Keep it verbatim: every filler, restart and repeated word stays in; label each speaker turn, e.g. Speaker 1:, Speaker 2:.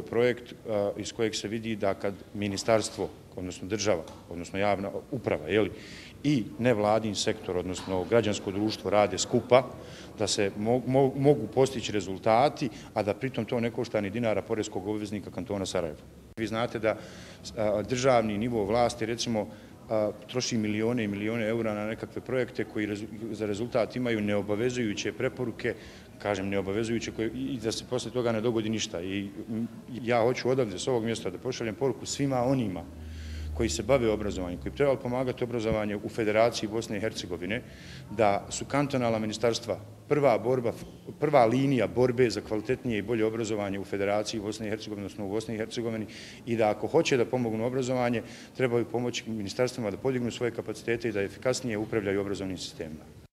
Speaker 1: je projekt iz kojeg se vidi da kad ministarstvo, odnosno država, odnosno javna uprava, jeli, i nevladin sektor, odnosno građansko društvo rade skupa, da se mogu postići rezultati, a da pritom to ne košta ni dinara poreskog obveznika kantona Sarajevo. Vi znate da državni nivo vlasti, recimo, troši milijone i milijone eura na nekakve projekte koji za rezultat imaju neobavezujuće preporuke, kažem neobavezujuće, i da se posle toga ne dogodi ništa. I ja hoću odavde s ovog mjesta da pošaljem poruku svima onima koji se bave obrazovanjem, koji bi trebali pomagati obrazovanje u Federaciji Bosne i Hercegovine, da su kantonalna ministarstva prva borba, prva linija borbe za kvalitetnije i bolje obrazovanje u Federaciji Bosne i Hercegovine, odnosno u Bosni i Hercegovini, i da ako hoće da pomognu obrazovanje, trebaju pomoći ministarstvima da podignu svoje kapacitete i da efikasnije upravljaju obrazovnim sistemima.